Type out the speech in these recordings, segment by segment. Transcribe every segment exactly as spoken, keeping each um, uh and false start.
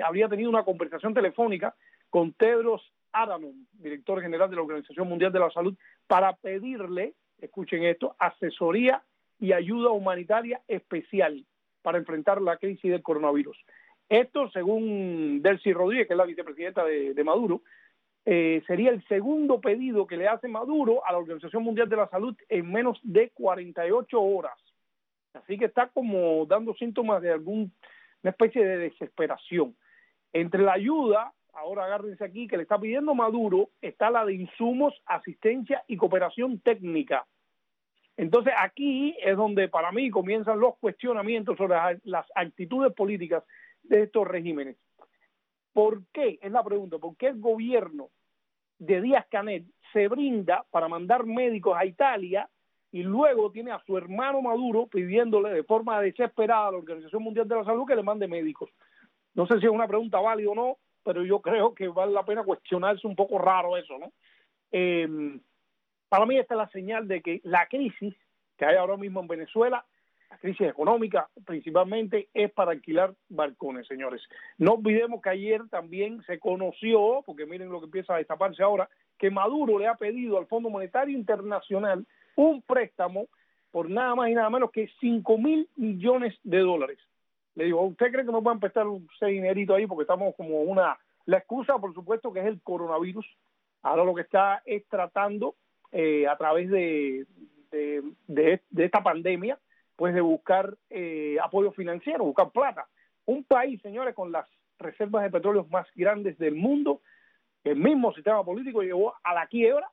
habría tenido una conversación telefónica con Tedros Adhanom, director general de la Organización Mundial de la Salud, para pedirle, escuchen esto, asesoría y ayuda humanitaria especial para enfrentar la crisis del coronavirus. Esto, según Delcy Rodríguez, que es la vicepresidenta de, de Maduro, eh, sería el segundo pedido que le hace Maduro a la Organización Mundial de la Salud en menos de cuarenta y ocho horas. Así que está como dando síntomas de alguna especie de desesperación. Entre la ayuda, ahora agárrense aquí, que le está pidiendo Maduro, está la de insumos, asistencia y cooperación técnica. Entonces aquí es donde para mí comienzan los cuestionamientos sobre las actitudes políticas de estos regímenes. ¿Por qué? Es la pregunta. ¿Por qué el gobierno de Díaz-Canel se brinda para mandar médicos a Italia y luego tiene a su hermano Maduro pidiéndole de forma desesperada a la Organización Mundial de la Salud que le mande médicos? No sé si es una pregunta válida o no, pero yo creo que vale la pena cuestionarse un poco raro eso, ¿no? Eh, para mí esta es la señal de que la crisis que hay ahora mismo en Venezuela, la crisis económica principalmente, es para alquilar balcones, señores. No olvidemos que ayer también se conoció, porque miren lo que empieza a destaparse ahora, que Maduro le ha pedido al Fondo Monetario Internacional un préstamo por nada más y nada menos que cinco mil millones de dólares. Le digo, ¿usted cree que nos va a empezar ese dinerito ahí? Porque estamos como una... La excusa, por supuesto, que es el coronavirus. Ahora lo que está es tratando, eh, a través de, de, de, de esta pandemia, pues de buscar eh, apoyo financiero, buscar plata. Un país, señores, con las reservas de petróleo más grandes del mundo, el mismo sistema político llegó a la quiebra.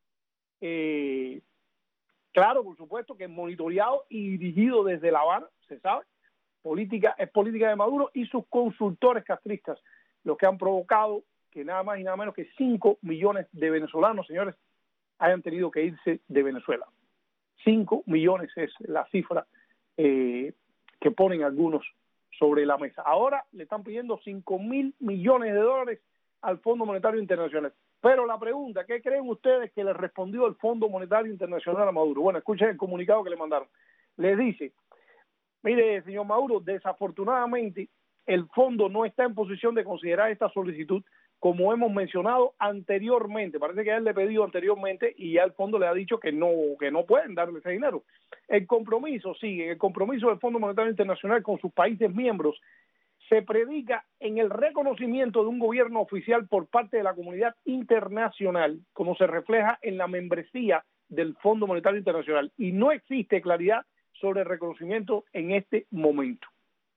Eh, claro, por supuesto, que es monitoreado y dirigido desde La Habana, se sabe. Política, es política de Maduro y sus consultores castristas, los que han provocado que nada más y nada menos que cinco millones de venezolanos, señores, hayan tenido que irse de Venezuela. cinco millones es la cifra eh, que ponen algunos sobre la mesa. Ahora le están pidiendo cinco mil millones de dólares al Fondo Monetario Internacional. Pero la pregunta, ¿qué creen ustedes que le respondió el Fondo Monetario Internacional a Maduro? Bueno, escuchen el comunicado que le mandaron. Les dice: mire, señor Maduro, desafortunadamente el fondo no está en posición de considerar esta solicitud, como hemos mencionado anteriormente. Parece que a él le pedido anteriormente y ya el fondo le ha dicho que no, que no pueden darle ese dinero. El compromiso sigue, el compromiso del Fondo Monetario Internacional con sus países miembros se predica en el reconocimiento de un gobierno oficial por parte de la comunidad internacional, como se refleja en la membresía del Fondo Monetario Internacional, y no existe claridad sobre el reconocimiento en este momento.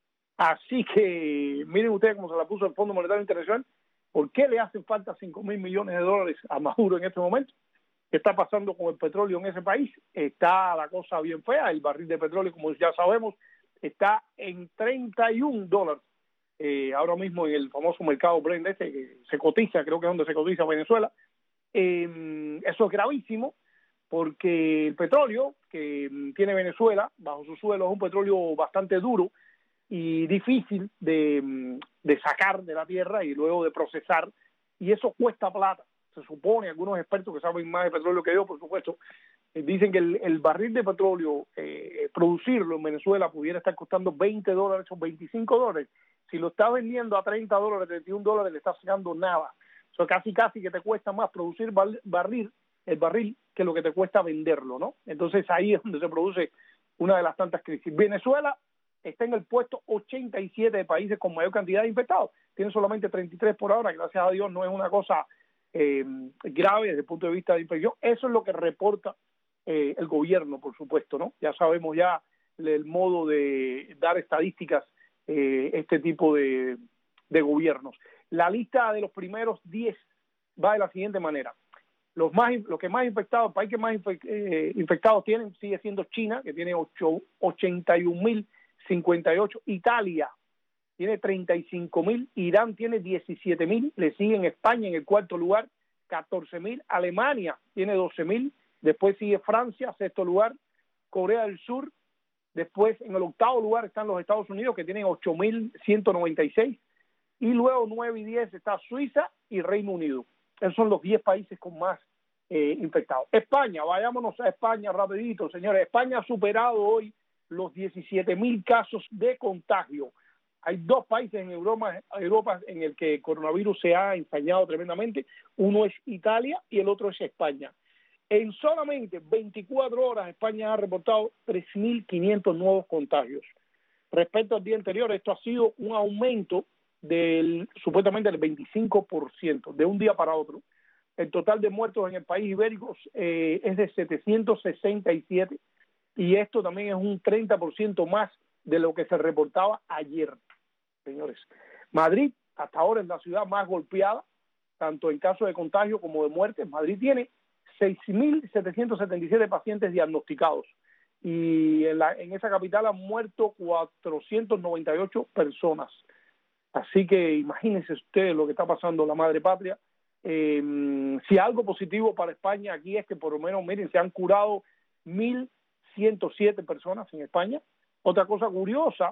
Así que miren ustedes cómo se la puso el Fondo Monetario Internacional. ¿Por qué le hacen falta cinco mil millones de dólares a Maduro en este momento? ¿Qué está pasando con el petróleo en ese país? Está la cosa bien fea. El barril de petróleo, como ya sabemos, está en treinta y un dólares. Eh, ahora mismo en el famoso mercado Brent este, que se cotiza, creo que es donde se cotiza Venezuela. Eh, eso es gravísimo, porque el petróleo que tiene Venezuela bajo su suelo es un petróleo bastante duro y difícil de, de sacar de la tierra y luego de procesar, y eso cuesta plata. Se supone, algunos expertos que saben más de petróleo que yo, por supuesto, eh, dicen que el, el barril de petróleo, eh, producirlo en Venezuela pudiera estar costando veinte dólares o veinticinco dólares. Si lo está vendiendo a treinta dólares, treinta y un dólares, le está sacando nada. O sea, casi casi que te cuesta más producir bar, barril, el barril que lo que te cuesta venderlo, ¿no? Entonces ahí es donde se produce una de las tantas crisis. Venezuela está en el puesto ochenta y siete de países con mayor cantidad de infectados. Tiene solamente treinta y tres por ahora, gracias a Dios no es una cosa eh, grave desde el punto de vista de infección. Eso es lo que reporta eh, el gobierno, por supuesto, ¿no? Ya sabemos ya el modo de dar estadísticas eh, este tipo de, de gobiernos. La lista de los primeros diez va de la siguiente manera. Los más, los que más infectados, el país que más infec, eh, infectados tienen sigue siendo China, que tiene ochenta y un mil cincuenta y ocho. Italia tiene treinta y cinco mil. Irán tiene diecisiete mil. Le siguen España en el cuarto lugar, catorce mil. Alemania tiene doce mil. Después sigue Francia, sexto lugar. Corea del Sur. Después en el octavo lugar están los Estados Unidos, que tienen ocho mil ciento noventa y seis. Y luego nueve y diez está Suiza y Reino Unido. Esos son los diez países con más eh, infectados. España, vayámonos a España rapidito, señores. España ha superado hoy los diecisiete mil casos de contagio. Hay dos países en Europa, Europa en el que el coronavirus se ha ensañado tremendamente. Uno es Italia y el otro es España. En solamente veinticuatro horas España ha reportado tres mil quinientos nuevos contagios. Respecto al día anterior, esto ha sido un aumento del supuestamente del veinticinco por ciento de un día para otro. El total de muertos en el país ibérico eh, es de setecientos sesenta y siete y esto también es un treinta por ciento más de lo que se reportaba ayer, señores. Madrid hasta ahora es la ciudad más golpeada, tanto en casos de contagio como de muerte. Madrid tiene seis mil setecientos setenta y siete pacientes diagnosticados y en, la, en esa capital han muerto cuatrocientas noventa y ocho personas. Así que imagínense ustedes lo que está pasando en la madre patria. Eh, si algo positivo para España aquí es que por lo menos, miren, se han curado mil ciento siete personas en España. Otra cosa curiosa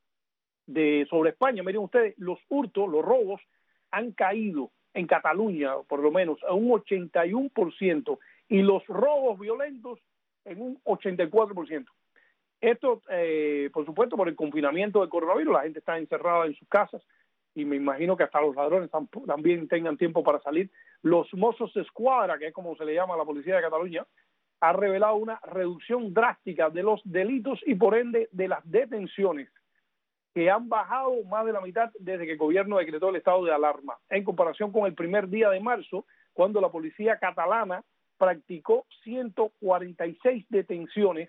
de sobre España, miren ustedes, los hurtos, los robos han caído en Cataluña, por lo menos, a un ochenta y uno por ciento y los robos violentos en un ochenta y cuatro por ciento. Esto, eh, por supuesto, por el confinamiento del coronavirus, la gente está encerrada en sus casas y me imagino que hasta los ladrones también tengan tiempo para salir. Los Mossos d'Esquadra, que es como se le llama a la policía de Cataluña, ha revelado una reducción drástica de los delitos y por ende de las detenciones, que han bajado más de la mitad desde que el gobierno decretó el estado de alarma, en comparación con el primer día de marzo, cuando la policía catalana practicó ciento cuarenta y seis detenciones.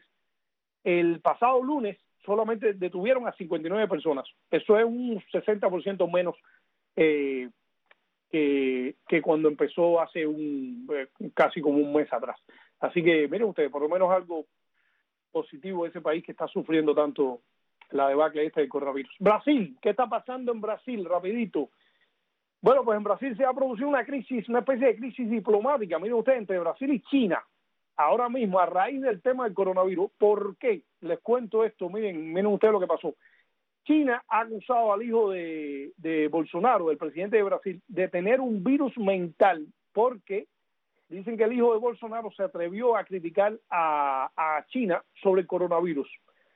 El pasado lunes solamente detuvieron a cincuenta y nueve personas. Eso es un sesenta por ciento menos eh, que, que cuando empezó hace un eh, casi como un mes atrás. Así que miren ustedes, por lo menos algo positivo de ese país que está sufriendo tanto la debacle esta del coronavirus. Brasil, ¿qué está pasando en Brasil? Rapidito. Bueno, pues en Brasil se ha producido una crisis, una especie de crisis diplomática, miren ustedes, entre Brasil y China. Ahora mismo, a raíz del tema del coronavirus. ¿Por qué? Les cuento esto, miren, miren ustedes lo que pasó. China ha acusado al hijo de, de Bolsonaro, el presidente de Brasil, de tener un virus mental, porque dicen que el hijo de Bolsonaro se atrevió a criticar a, a China sobre el coronavirus.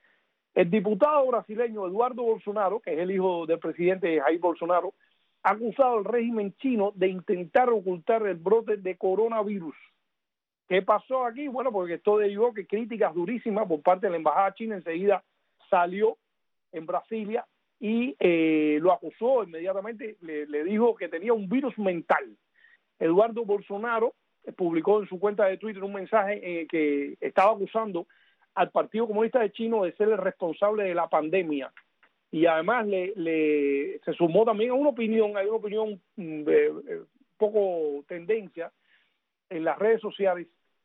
El diputado brasileño Eduardo Bolsonaro, que es el hijo del presidente Jair Bolsonaro, ha acusado al régimen chino de intentar ocultar el brote de coronavirus. ¿Qué pasó aquí? Bueno, porque esto derivó que críticas durísimas por parte de la embajada china enseguida salió en Brasilia y eh, lo acusó inmediatamente, le, le dijo que tenía un virus mental. Eduardo Bolsonaro publicó en su cuenta de Twitter un mensaje en el que estaba acusando al Partido Comunista de China de ser el responsable de la pandemia. Y además le, le se sumó también a una opinión, hay una opinión un eh, eh, poco tendencia en las redes sociales,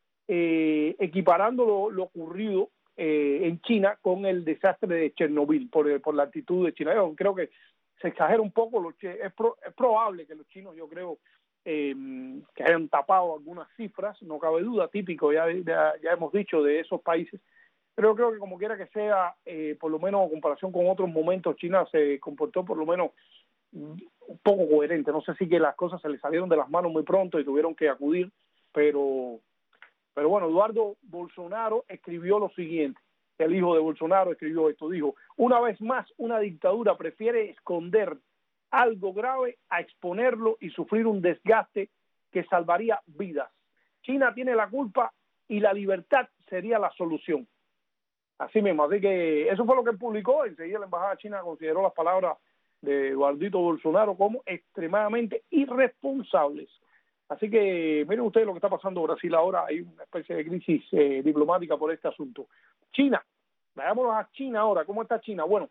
eh, equiparando lo, lo ocurrido eh, en China con el desastre de Chernobyl por, por la actitud de China. Yo creo que se exagera un poco, lo, es, pro, es probable que los chinos, yo creo, eh, que hayan tapado algunas cifras, no cabe duda, típico, ya, ya, ya hemos dicho, de esos países, pero yo creo que como quiera que sea, eh, por lo menos en comparación con otros momentos, China se comportó por lo menos un poco coherente. No sé si que las cosas se le salieron de las manos muy pronto y tuvieron que acudir, pero pero bueno, Eduardo Bolsonaro escribió lo siguiente, el hijo de Bolsonaro escribió esto, dijo: una vez más una dictadura prefiere esconder algo grave a exponerlo y sufrir un desgaste que salvaría vidas. China tiene la culpa y la libertad sería la solución. Así mismo, así que eso fue lo que publicó. Enseguida la embajada china consideró las palabras de Eduardito Bolsonaro como extremadamente irresponsables. Así que miren ustedes lo que está pasando en Brasil ahora. Hay una especie de crisis eh, diplomática por este asunto. China, veámonos a China ahora. ¿Cómo está China? Bueno,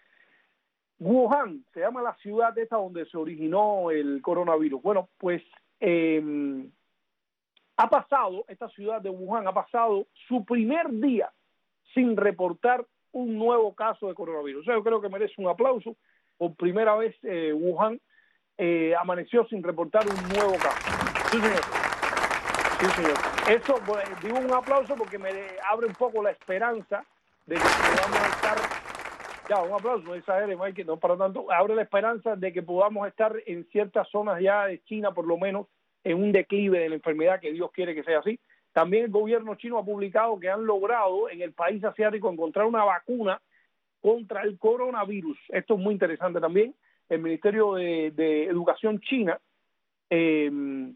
Wuhan se llama la ciudad esta donde se originó el coronavirus. Bueno, pues eh, ha pasado, esta ciudad de Wuhan ha pasado su primer día sin reportar un nuevo caso de coronavirus. O sea, yo creo que merece un aplauso. Por primera vez eh, Wuhan eh, amaneció sin reportar un nuevo caso. Sí, señor. Sí, señor. Eso, pues, digo un aplauso porque me abre un poco la esperanza de que podamos estar, ya, un aplauso, no exagere, Mike, no para tanto, abre la esperanza de que podamos estar en ciertas zonas ya de China, por lo menos, en un declive de la enfermedad, que Dios quiere que sea así. También el gobierno chino ha publicado que han logrado en el país asiático encontrar una vacuna contra el coronavirus. Esto es muy interesante también. El Ministerio de, de Educación China eh,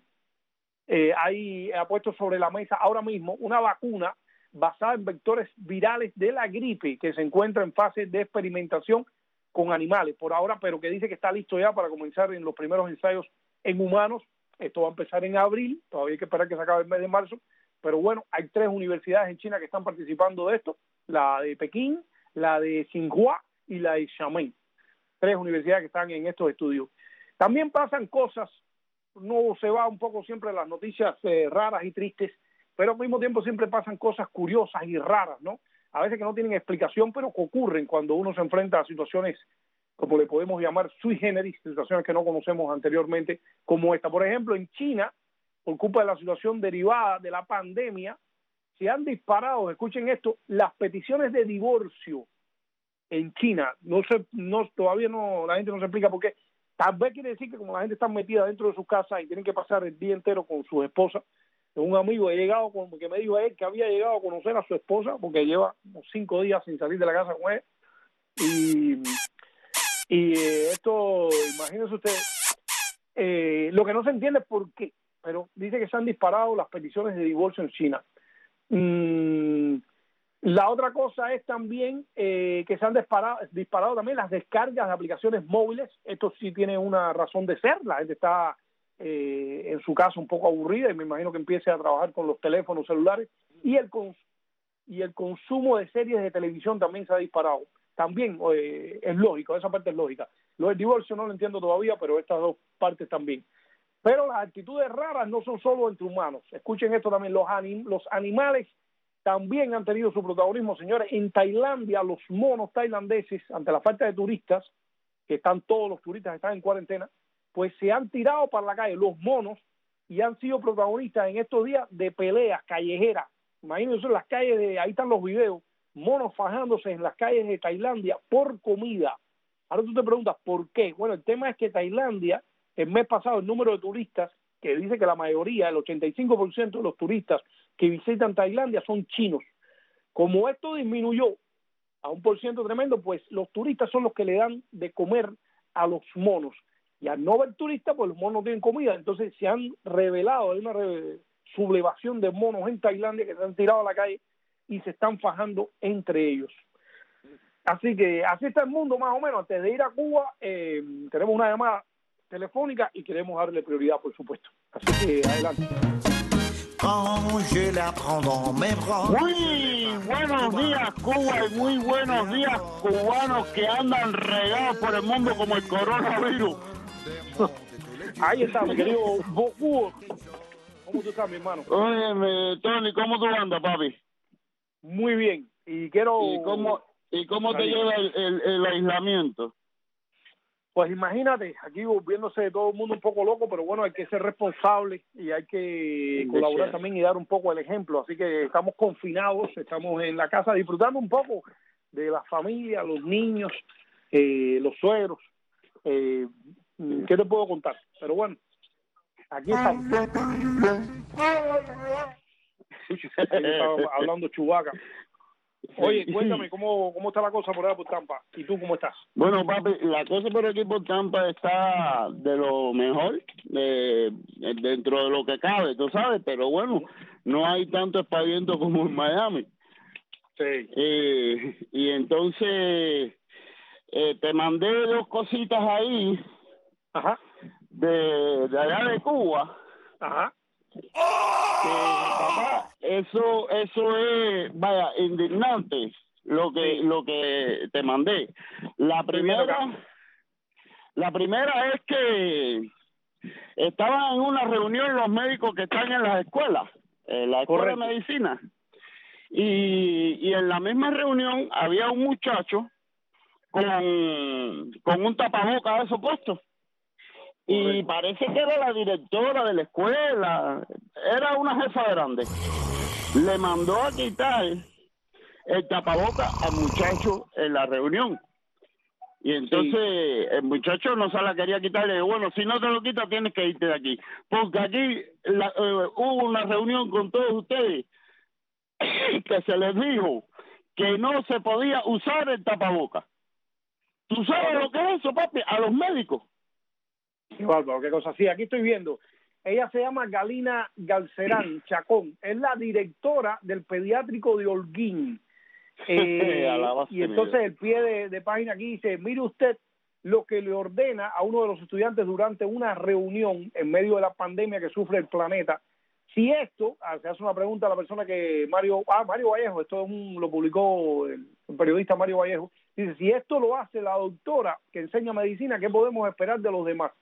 eh, ahí ha puesto sobre la mesa ahora mismo una vacuna basada en vectores virales de la gripe que se encuentra en fase de experimentación con animales por ahora, pero que dice que está listo ya para comenzar en los primeros ensayos en humanos. Esto va a empezar en abril, todavía hay que esperar que se acabe el mes de marzo, pero bueno, hay tres universidades en China que están participando de esto, la de Pekín, la de Tsinghua y la de Xiamen. Tres universidades que están en estos estudios. También pasan cosas, no se va un poco siempre las noticias eh, raras y tristes, pero al mismo tiempo siempre pasan cosas curiosas y raras, ¿no? A veces que no tienen explicación, pero que ocurren cuando uno se enfrenta a situaciones, como le podemos llamar, sui generis, situaciones que no conocemos anteriormente, como esta. Por ejemplo, en China, por culpa de la situación derivada de la pandemia, se han disparado, escuchen esto, las peticiones de divorcio en China. No sé, no, todavía no, la gente no se explica por qué. Tal vez quiere decir que como la gente está metida dentro de sus casas y tienen que pasar el día entero con sus esposas. Un amigo he llegado con, que me dijo a él que había llegado a conocer a su esposa porque lleva unos cinco días sin salir de la casa con él. Y, y eh, esto, imagínense ustedes, eh, lo que no se entiende es por qué, pero dice que se han disparado las peticiones de divorcio en China. Mm, la otra cosa es también eh, que se han disparado, disparado también las descargas de aplicaciones móviles. Esto sí tiene una razón de ser. La gente está eh, en su casa un poco aburrida y me imagino que empiece a trabajar con los teléfonos celulares. Y el, cons y el consumo de series de televisión también se ha disparado. También eh, es lógico, esa parte es lógica. Lo del divorcio no lo entiendo todavía, pero estas dos partes también. Pero las actitudes raras no son solo entre humanos. Escuchen esto también, los, anim los animales también han tenido su protagonismo, señores. En Tailandia, los monos tailandeses, ante la falta de turistas, que están todos los turistas están en cuarentena, pues se han tirado para la calle los monos y han sido protagonistas en estos días de peleas callejeras. Imagínense en las calles, de, ahí están los videos, monos fajándose en las calles de Tailandia por comida. Ahora tú te preguntas, ¿por qué? Bueno, el tema es que Tailandia, el mes pasado, el número de turistas, que dice que la mayoría, el ochenta y cinco por ciento de los turistas que visitan Tailandia son chinos. Como esto disminuyó a un por ciento tremendo, pues los turistas son los que le dan de comer a los monos. Y al no ver turistas, pues los monos no tienen comida. Entonces se han revelado, hay una re sublevación de monos en Tailandia que se han tirado a la calle y se están fajando entre ellos. Así que así está el mundo más o menos. Antes de ir a Cuba, eh, tenemos una llamada telefónica y queremos darle prioridad, por supuesto. Así que adelante. Muy buenos días, Cuba, y muy buenos días, cubanos que andan regados por el mundo como el coronavirus. Ahí está, mi querido Hugo. ¿Cómo tú estás, mi hermano? Oye, Tony, ¿cómo tú andas, papi? Muy bien. Y quiero... ¿Y cómo, y cómo te lleva el, el, el aislamiento? Pues imagínate, aquí volviéndose de todo el mundo un poco loco, pero bueno, hay que ser responsable y hay que colaborar también y dar un poco el ejemplo. Así que estamos confinados, estamos en la casa disfrutando un poco de la familia, los niños, eh, los suegros. Eh, ¿Qué te puedo contar? Pero bueno, aquí estamos. Estaba hablando Chewbacca. Oye, cuéntame, ¿cómo, ¿cómo está la cosa por allá por Tampa? ¿Y tú cómo estás? Bueno, papi, la cosa por aquí por Tampa está de lo mejor, de, dentro de lo que cabe, tú sabes, pero bueno, no hay tanto espaviento como en Miami. Sí. Eh, y entonces, eh, te mandé dos cositas ahí. Ajá. De, de allá de Cuba. Ajá. Que, papá, eso eso es, vaya, indignante lo que sí. lo que te mandé. La primera la primera es que estaban en una reunión los médicos que están en las escuelas, en la escuela Correcto. de medicina, y, y en la misma reunión había un muchacho con, con un tapabocas de eso puesto. Y parece que era la directora de la escuela, era una jefa grande. Le mandó a quitar el tapaboca al muchacho en la reunión. Y entonces sí. el muchacho no se la quería quitar. Le dijo, bueno, si no te lo quitas tienes que irte de aquí. Porque aquí la, eh, hubo una reunión con todos ustedes que se les dijo que no se podía usar el tapabocas. ¿Tú sabes lo que es eso, papi? A los médicos. Qué bárbaro, qué cosa. Sí, aquí estoy viendo. Ella se llama Galina Galcerán Chacón. Es la directora del pediátrico de Holguín. Eh, y entonces el pie de, de página aquí dice, mire usted lo que le ordena a uno de los estudiantes durante una reunión en medio de la pandemia que sufre el planeta. Si esto, se hace una pregunta a la persona que Mario, ah, Mario Vallejo, esto es un, lo publicó el, el periodista Mario Vallejo, dice, si esto lo hace la doctora que enseña medicina, ¿qué podemos esperar de los demás?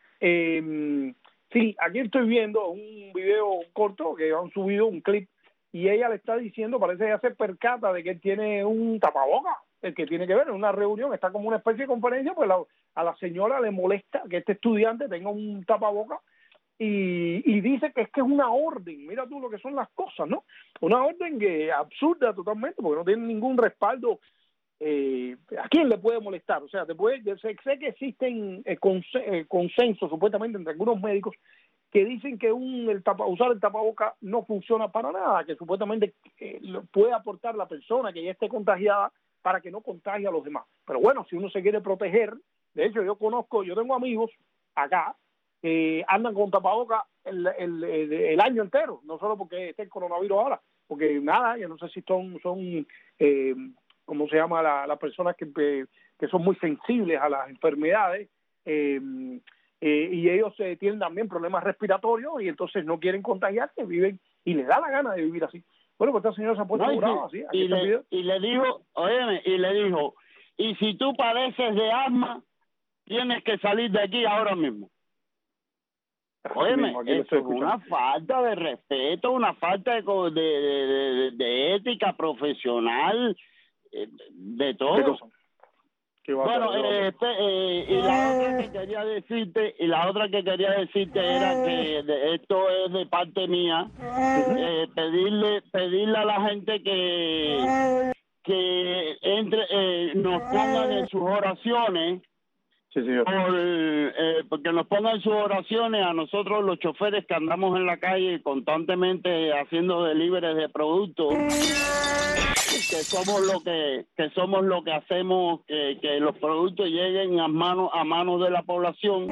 Eh, sí, aquí estoy viendo un video corto que han subido, un clip, y ella le está diciendo, parece que ella se percata de que él tiene un tapaboca, el que tiene que ver en una reunión, está como una especie de conferencia, pues la, a la señora le molesta que este estudiante tenga un tapaboca y, y dice que es que es una orden, mira tú lo que son las cosas, ¿no? Una orden que absurda totalmente, porque no tiene ningún respaldo. Eh, ¿A quién le puede molestar? O sea, te puede, sé, sé que existen eh, conse, eh, consensos supuestamente entre algunos médicos que dicen que un, el tapa, usar el tapaboca no funciona para nada, que supuestamente eh, puede aportar la persona que ya esté contagiada para que no contagie a los demás. Pero bueno, si uno se quiere proteger, de hecho yo conozco, yo tengo amigos acá que andan con tapaboca el, el, el, el año entero, no solo porque esté el coronavirus ahora, porque nada, yo no sé si son, son eh, ¿cómo se llama? Las la personas que, que son muy sensibles a las enfermedades, eh, Eh, y ellos eh, tienen también problemas respiratorios y entonces no quieren contagiarse, viven y les da la gana de vivir así. Bueno, pues esta señora se ha puesto no, brava, así. Y, le, y le dijo, óyeme, y le dijo, y si tú padeces de asma, tienes que salir de aquí ahora mismo. Óyeme, eso es una falta de respeto, una falta de, de, de, de ética profesional, de todo. Bueno, eh, eh, y la otra que quería decirte, y la otra que quería decirte era que de, esto es de parte mía, eh, pedirle, pedirle a la gente que que entre, eh, nos pongan en sus oraciones, sí, señor. Por, eh, porque nos pongan en sus oraciones a nosotros los choferes que andamos en la calle constantemente haciendo deliveries de productos, que somos lo que que somos lo que hacemos que, que los productos lleguen a manos a manos de la población,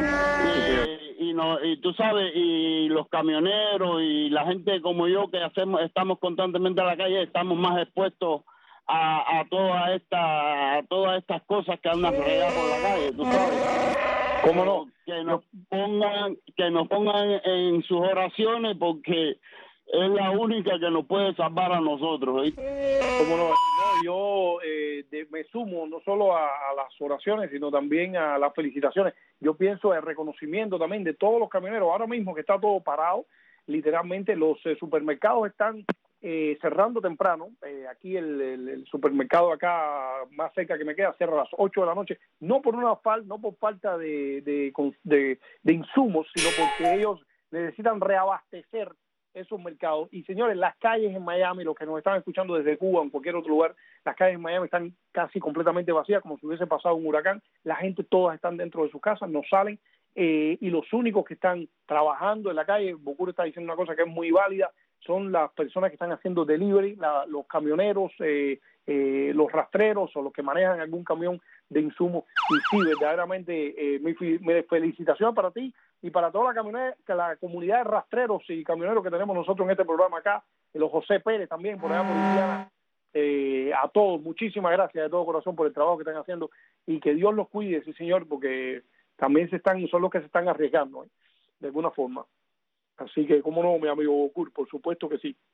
eh, y no y tú sabes, y los camioneros y la gente como yo que hacemos estamos constantemente en la calle, estamos más expuestos a, a toda esta a todas estas cosas que andan regadas por la calle, tú sabes. ¿Cómo no? Que nos pongan que nos pongan en sus oraciones, porque es la única que nos puede salvar a nosotros, ¿eh? Como no, no, yo eh, de, me sumo no solo a, a las oraciones, sino también a las felicitaciones. Yo pienso el reconocimiento también de todos los camioneros. Ahora mismo que está todo parado, literalmente los eh, supermercados están eh, cerrando temprano. Eh, aquí el, el, el supermercado acá más cerca que me queda cierra a las ocho de la noche, no por una falta, no por falta de, de, de, de insumos, sino porque ellos necesitan reabastecer esos mercados. Y señores, las calles en Miami, los que nos están escuchando desde Cuba o en cualquier otro lugar, las calles en Miami están casi completamente vacías, como si hubiese pasado un huracán. La gente todas están dentro de sus casas, no salen, eh, y los únicos que están trabajando en la calle, Bocur está diciendo una cosa que es muy válida, son las personas que están haciendo delivery, la, los camioneros, eh, eh, los rastreros o los que manejan algún camión de insumos. Y sí, verdaderamente, eh, mi, mi felicitación para ti y para toda la camionera, la comunidad de rastreros y camioneros que tenemos nosotros en este programa acá, los José Pérez también, por allá por Indiana, eh, a todos, muchísimas gracias de todo corazón por el trabajo que están haciendo y que Dios los cuide, sí señor, porque también se están, son los que se están arriesgando, ¿eh? De alguna forma. Así que, cómo no, mi amigo Bocur, por supuesto que sí.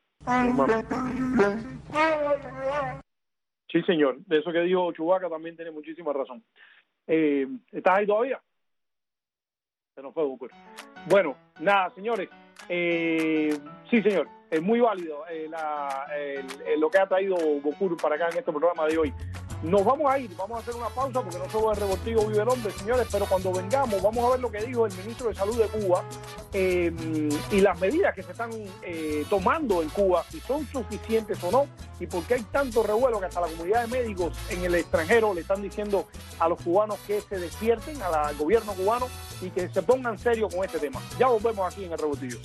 Sí, señor, de eso que dijo Chubaca también tiene muchísima razón. Eh, ¿Estás ahí todavía? Se nos fue Bocur. Bueno, nada, señores, eh, sí, señor, es muy válido eh, la, el, el, lo que ha traído Bocur para acá en este programa de hoy. Nos vamos a ir, vamos a hacer una pausa porque no solo el revoltivo vive el hombre, señores, pero cuando vengamos vamos a ver lo que dijo el ministro de Salud de Cuba, eh, y las medidas que se están eh, tomando en Cuba, si son suficientes o no, y por qué hay tanto revuelo que hasta la comunidad de médicos en el extranjero le están diciendo a los cubanos que se despierten, al gobierno cubano, y que se pongan serios con este tema. Ya volvemos aquí en el revoltivo.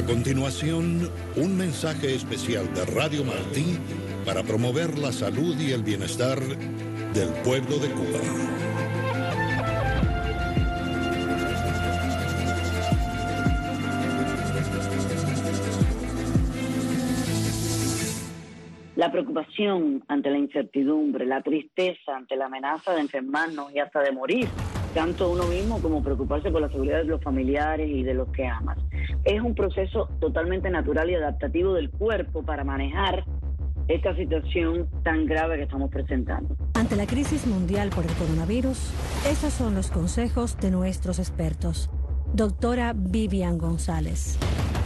A continuación, un mensaje especial de Radio Martí para promover la salud y el bienestar del pueblo de Cuba. La preocupación ante la incertidumbre, la tristeza ante la amenaza de enfermarnos y hasta de morir, tanto uno mismo como preocuparse por la seguridad de los familiares y de los que amas. Es un proceso totalmente natural y adaptativo del cuerpo para manejar esta situación tan grave que estamos presentando. Ante la crisis mundial por el coronavirus, esos son los consejos de nuestros expertos. Doctora Vivian González.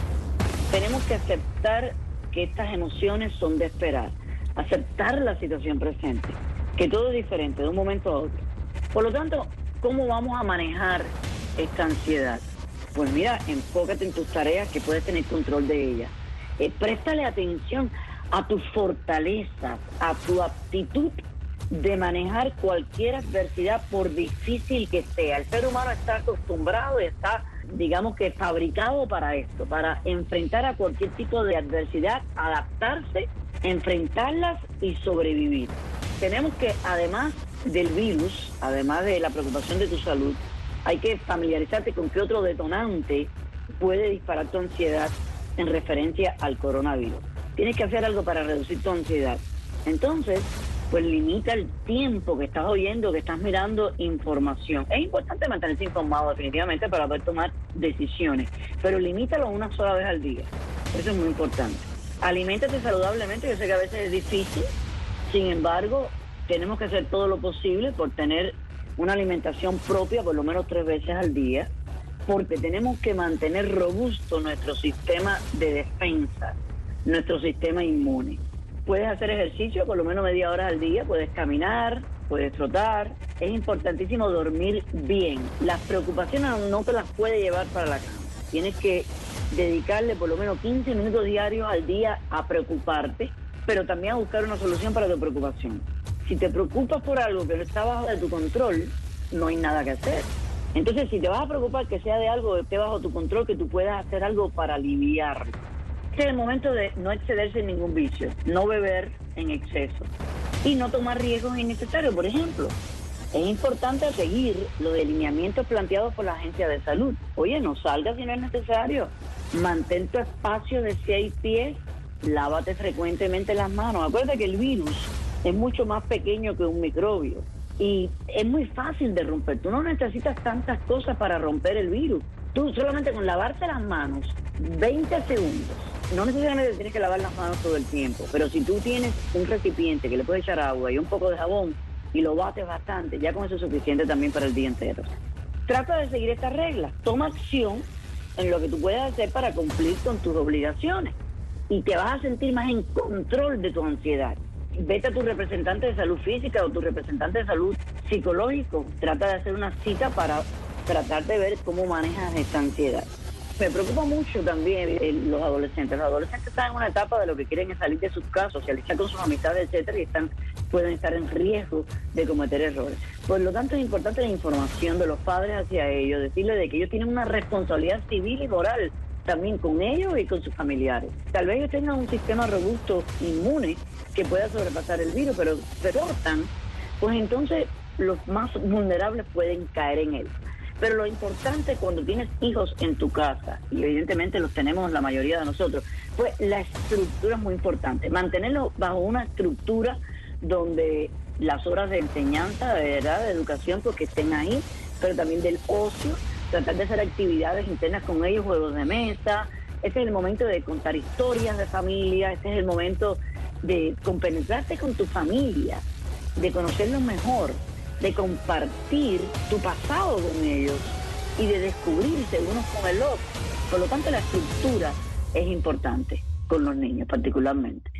Tenemos que aceptar que estas emociones son de esperar, aceptar la situación presente, que todo es diferente de un momento a otro. Por lo tanto, ¿cómo vamos a manejar esta ansiedad? Pues mira, enfócate en tus tareas que puedes tener control de ellas. Eh, préstale atención a tus fortalezas, a tu aptitud de manejar cualquier adversidad por difícil que sea. El ser humano está acostumbrado y está, digamos que fabricado para esto, para enfrentar a cualquier tipo de adversidad, adaptarse, enfrentarlas y sobrevivir. Tenemos que, además del virus, además de la preocupación de tu salud, hay que familiarizarte con qué otro detonante puede disparar tu ansiedad en referencia al coronavirus. Tienes que hacer algo para reducir tu ansiedad. Entonces, pues limita el tiempo que estás oyendo, que estás mirando información. Es importante mantenerse informado definitivamente para poder tomar decisiones, pero limítalo una sola vez al día. Eso es muy importante. Aliméntate saludablemente, yo sé que a veces es difícil, sin embargo, tenemos que hacer todo lo posible por tener una alimentación propia por lo menos tres veces al día, porque tenemos que mantener robusto nuestro sistema de defensa, nuestro sistema inmune. Puedes hacer ejercicio por lo menos media hora al día, puedes caminar, puedes trotar. Es importantísimo dormir bien. Las preocupaciones no te las puedes llevar para la cama. Tienes que dedicarle por lo menos quince minutos diarios al día a preocuparte, pero también a buscar una solución para tu preocupación. Si te preocupas por algo que no está bajo de tu control, no hay nada que hacer. Entonces, si te vas a preocupar que sea de algo que esté bajo tu control, que tú puedas hacer algo para aliviarlo. Este es el momento de no excederse en ningún vicio, no beber en exceso y no tomar riesgos innecesarios. Por ejemplo, es importante seguir los lineamientos planteados por la Agencia de Salud. Oye, no salgas si no es necesario. Mantén tu espacio de seis pies, lávate frecuentemente las manos. Acuérdate que el virus es mucho más pequeño que un microbio y es muy fácil de romper. Tú no necesitas tantas cosas para romper el virus. Tú solamente con lavarse las manos veinte segundos. No necesariamente tienes que lavar las manos todo el tiempo, pero si tú tienes un recipiente que le puedes echar agua y un poco de jabón y lo bates bastante, ya con eso es suficiente también para el día entero. Trata de seguir estas reglas. Toma acción en lo que tú puedes hacer para cumplir con tus obligaciones y te vas a sentir más en control de tu ansiedad. Vete a tu representante de salud física o tu representante de salud psicológico. Trata de hacer una cita para tratar de ver cómo manejas esta ansiedad. Me preocupa mucho también eh, los adolescentes. Los adolescentes están en una etapa de lo que quieren es salir de sus casas, socializar con sus amistades, etcétera, y están, pueden estar en riesgo de cometer errores. Por lo tanto, es importante la información de los padres hacia ellos, decirles de que ellos tienen una responsabilidad civil y moral también con ellos y con sus familiares. Tal vez ellos tengan un sistema robusto, inmune, que pueda sobrepasar el virus, pero se cortan, pues entonces los más vulnerables pueden caer en él. Pero lo importante cuando tienes hijos en tu casa, y evidentemente los tenemos la mayoría de nosotros, pues la estructura es muy importante. Mantenerlos bajo una estructura donde las horas de enseñanza, de verdad, de educación, pues que estén ahí, pero también del ocio, tratar de hacer actividades internas con ellos, juegos de mesa. Este es el momento de contar historias de familia, este es el momento de compenetrarte con tu familia, de conocerlos mejor, de compartir tu pasado con ellos y de descubrirse unos con el otro. Por lo tanto, la estructura es importante con los niños particularmente.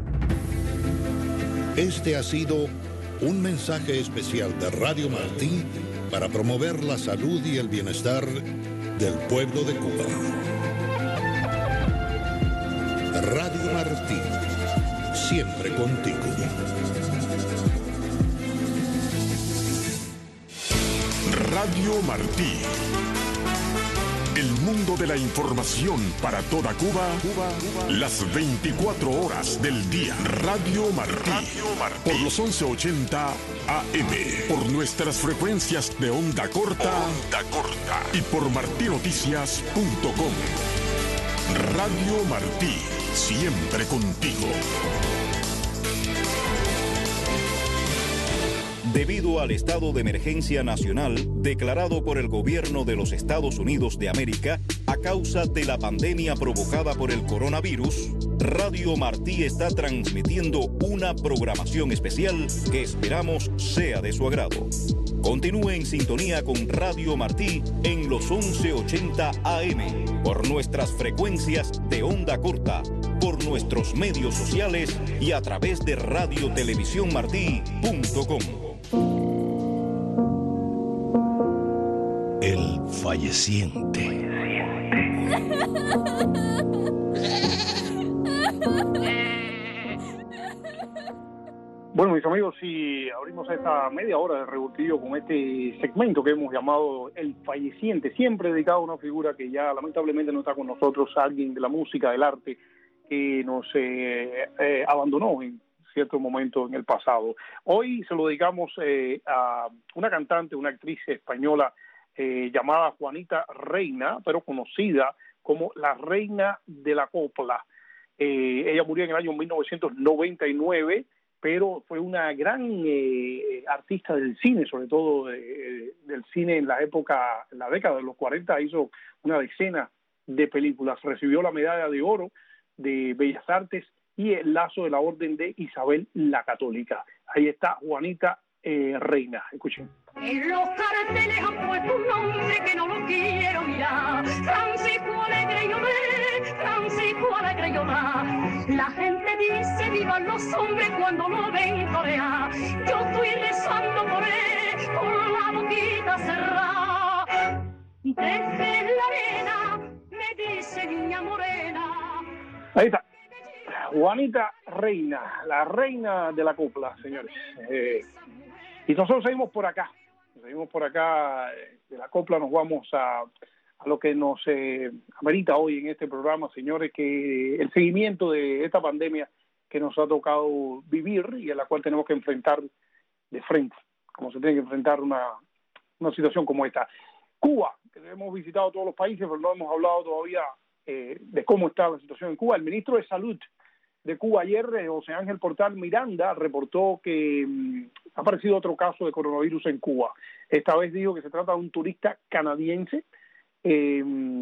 Este ha sido un mensaje especial de Radio Martí para promover la salud y el bienestar del pueblo de Cuba. Radio Martí, siempre contigo. Radio Martí, El mundo de la información para toda Cuba, Cuba, Cuba. Las veinticuatro horas del día. Radio Martí. Radio Martí. Por los once ochenta A M. Por nuestras frecuencias de onda corta. Onda corta. Y por martí noticias punto com. Radio Martí. Siempre contigo. Debido al estado de emergencia nacional declarado por el gobierno de los Estados Unidos de América a causa de la pandemia provocada por el coronavirus, Radio Martí está transmitiendo una programación especial que esperamos sea de su agrado. Continúe en sintonía con Radio Martí en los once ochenta A M, por nuestras frecuencias de onda corta, por nuestros medios sociales y a través de radio televisión martí punto com. El falleciente. Bueno, mis amigos, si abrimos esta media hora de revoltillo con este segmento que hemos llamado El Falleciente, siempre dedicado a una figura que ya lamentablemente no está con nosotros, alguien de la música, del arte, que nos eh, eh, abandonó en cierto momento en el pasado. Hoy se lo dedicamos eh, a una cantante, una actriz española eh, llamada Juanita Reina, pero conocida como la Reina de la Copla. Eh, ella murió en el año mil novecientos noventa y nueve, pero fue una gran eh, artista del cine, sobre todo eh, del cine en la época, en la década de los cuarenta, hizo una decena de películas, recibió la medalla de oro de Bellas Artes y el lazo de la Orden de Isabel la Católica. Ahí está Juanita eh, Reina. Escuchen. En los carteles han puesto un nombre que no lo quiero mirar. Francisco Alegre yo ve, Francisco Alegre yo da. La gente dice vivan los hombres cuando lo ven torear. Yo estoy rezando por él, con la boquita cerrada. Desde la arena me dice niña morena. Ahí está. Juanita Reina, la reina de la copla, señores. Eh, y nosotros seguimos por acá. Seguimos por acá, de la copla nos vamos a, a lo que nos eh, amerita hoy en este programa, señores, que el seguimiento de esta pandemia que nos ha tocado vivir y a la cual tenemos que enfrentar de frente, como se tiene que enfrentar una, una situación como esta. Cuba, que hemos visitado todos los países, pero no hemos hablado todavía eh, de cómo está la situación en Cuba. El ministro de Salud de Cuba ayer, José Ángel Portal Miranda, reportó que um, ha aparecido otro caso de coronavirus en Cuba. Esta vez dijo que se trata de un turista canadiense eh,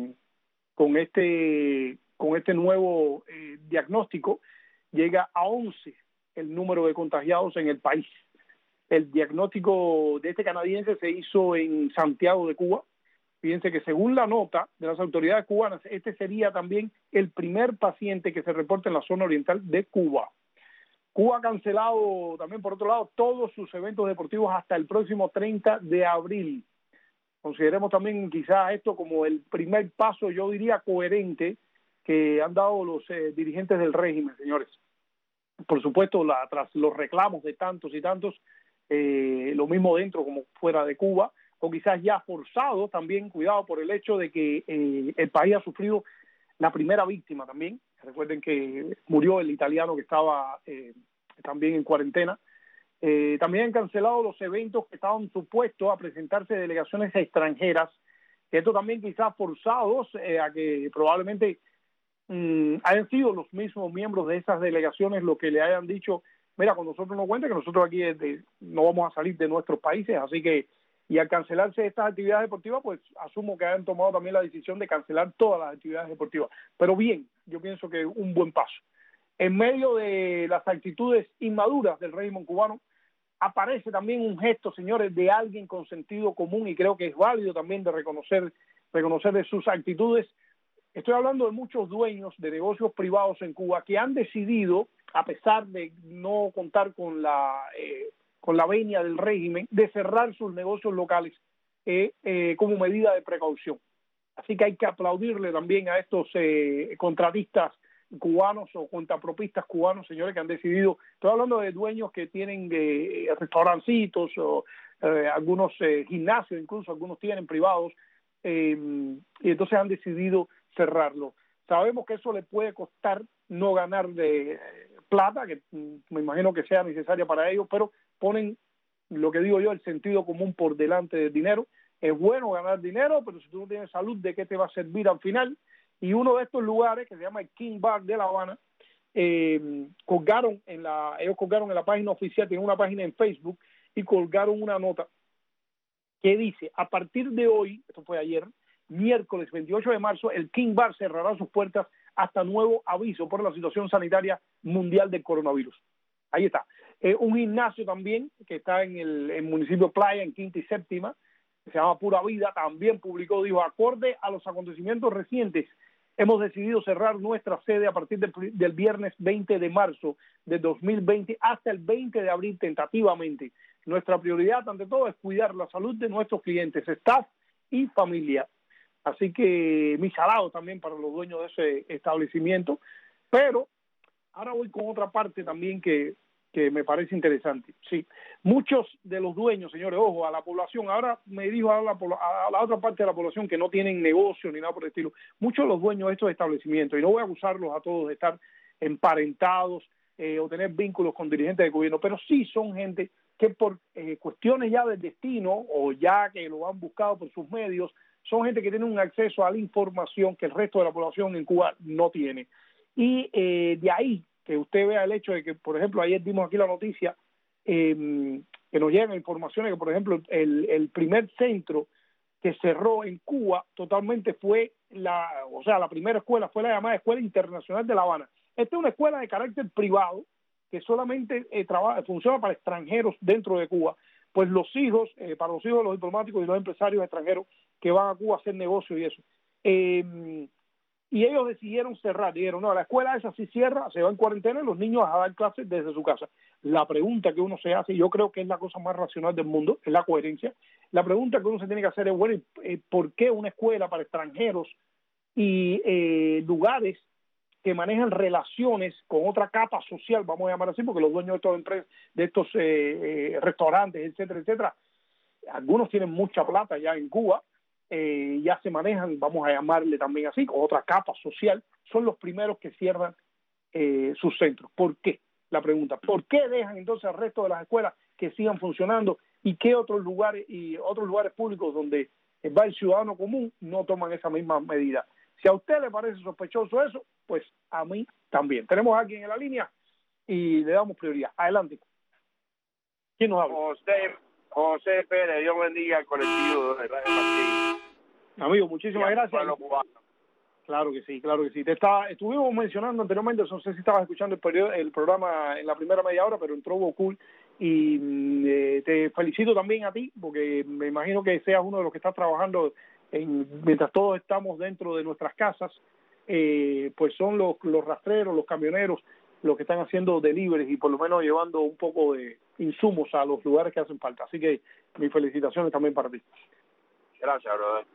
con este con este nuevo eh, diagnóstico. Llega a once el número de contagiados en el país. El diagnóstico de este canadiense se hizo en Santiago de Cuba. Fíjense que según la nota de las autoridades cubanas, este sería también el primer paciente que se reporta en la zona oriental de Cuba. Cuba ha cancelado también, por otro lado, todos sus eventos deportivos hasta el próximo treinta de abril. Consideremos también quizás esto como el primer paso, yo diría, coherente que han dado los eh, dirigentes del régimen, señores. Por supuesto, la, tras los reclamos de tantos y tantos, eh, lo mismo dentro como fuera de Cuba, o quizás ya forzado también, cuidado por el hecho de que eh, el país ha sufrido la primera víctima también. Recuerden que murió el italiano que estaba eh, también en cuarentena. Eh, también han cancelado los eventos que estaban supuestos a presentarse delegaciones extranjeras. Esto también quizás forzados eh, a que probablemente mmm, hayan sido los mismos miembros de esas delegaciones los que le hayan dicho, mira, con nosotros no cuenta, que nosotros aquí de, no vamos a salir de nuestros países, así que. Y al cancelarse estas actividades deportivas, pues asumo que hayan tomado también la decisión de cancelar todas las actividades deportivas. Pero bien, yo pienso que un buen paso. En medio de las actitudes inmaduras del régimen cubano, aparece también un gesto, señores, de alguien con sentido común, y creo que es válido también de reconocer, reconocer de sus actitudes. Estoy hablando de muchos dueños de negocios privados en Cuba que han decidido, a pesar de no contar con la... Eh, con la venia del régimen, de cerrar sus negocios locales eh, eh, como medida de precaución. Así que hay que aplaudirle también a estos eh, contratistas cubanos o cuentapropistas cubanos, señores, que han decidido, estoy hablando de dueños que tienen eh, restaurancitos o eh, algunos eh, gimnasios, incluso algunos tienen privados, eh, y entonces han decidido cerrarlo. Sabemos que eso le puede costar no ganar de plata, que me imagino que sea necesaria para ellos, pero ponen, lo que digo yo, el sentido común por delante del dinero. Es bueno ganar dinero, pero si tú no tienes salud, ¿de qué te va a servir al final? Y uno de estos lugares, que se llama el King Bar de La Habana, eh, colgaron en la, ellos colgaron en la página oficial, tienen una página en Facebook, y colgaron una nota que dice, a partir de hoy, esto fue ayer, miércoles veintiocho de marzo, el King Bar cerrará sus puertas hasta nuevo aviso por la situación sanitaria mundial del coronavirus. Ahí está. Eh, un gimnasio también, que está en el, en el municipio Playa, en Quinta y Séptima, que se llama Pura Vida, también publicó, dijo, acorde a los acontecimientos recientes, hemos decidido cerrar nuestra sede a partir del, del viernes veinte de marzo de dos mil veinte hasta el veinte de abril tentativamente. Nuestra prioridad, ante todo, es cuidar la salud de nuestros clientes, staff y familia. Así que mis halagos también para los dueños de ese establecimiento. Pero ahora voy con otra parte también que, que me parece interesante. Sí, muchos de los dueños, señores, ojo, a la población, ahora me dijo a la, a la otra parte de la población que no tienen negocio ni nada por el estilo, muchos de los dueños de estos establecimientos, y no voy a acusarlos a todos de estar emparentados eh, o tener vínculos con dirigentes de gobierno, pero sí son gente que por eh, cuestiones ya del destino o ya que lo han buscado por sus medios, son gente que tiene un acceso a la información que el resto de la población en Cuba no tiene. Y eh, de ahí que usted vea el hecho de que, por ejemplo, ayer dimos aquí la noticia, eh, que nos llegan informaciones que, por ejemplo, el, el primer centro que cerró en Cuba totalmente fue la, o sea, la primera escuela fue la llamada Escuela Internacional de La Habana. Esta es una escuela de carácter privado que solamente eh, trabaja, funciona para extranjeros dentro de Cuba. Pues los hijos, eh, para los hijos de los diplomáticos y los empresarios extranjeros que van a Cuba a hacer negocios y eso. Eh, y ellos decidieron cerrar, dijeron, no, la escuela esa sí cierra, se va en cuarentena y los niños a dar clases desde su casa. La pregunta que uno se hace, yo creo que es la cosa más racional del mundo, es la coherencia. La pregunta que uno se tiene que hacer es, bueno, eh, ¿por qué una escuela para extranjeros y eh, lugares que manejan relaciones con otra capa social, vamos a llamar así, porque los dueños de estos, empresas, de estos eh, eh, restaurantes, etcétera, etcétera, algunos tienen mucha plata ya en Cuba, eh, ya se manejan, vamos a llamarle también así, con otra capa social, son los primeros que cierran eh, sus centros. ¿Por qué? La pregunta, ¿por qué dejan entonces al resto de las escuelas que sigan funcionando y qué otros lugares y otros lugares públicos donde va el ciudadano común no toman esa misma medida? Si a usted le parece sospechoso eso, pues a mí también. Tenemos a alguien en la línea y le damos prioridad. Adelante. ¿Quién nos habla? José, José Pérez, Dios bendiga al colectivo de Radio Martín. Amigo, muchísimas gracias. Claro que sí, claro que sí. Te estaba, estuvimos mencionando anteriormente, no sé si estabas escuchando el, periodo, el programa en la primera media hora, pero entró Bocul y eh, te felicito también a ti, porque me imagino que seas uno de los que está trabajando en, mientras todos estamos dentro de nuestras casas, eh, pues son los, los rastreros, los camioneros, los que están haciendo deliveries y por lo menos llevando un poco de insumos a los lugares que hacen falta. Así que mis felicitaciones también para ti. Gracias, brother.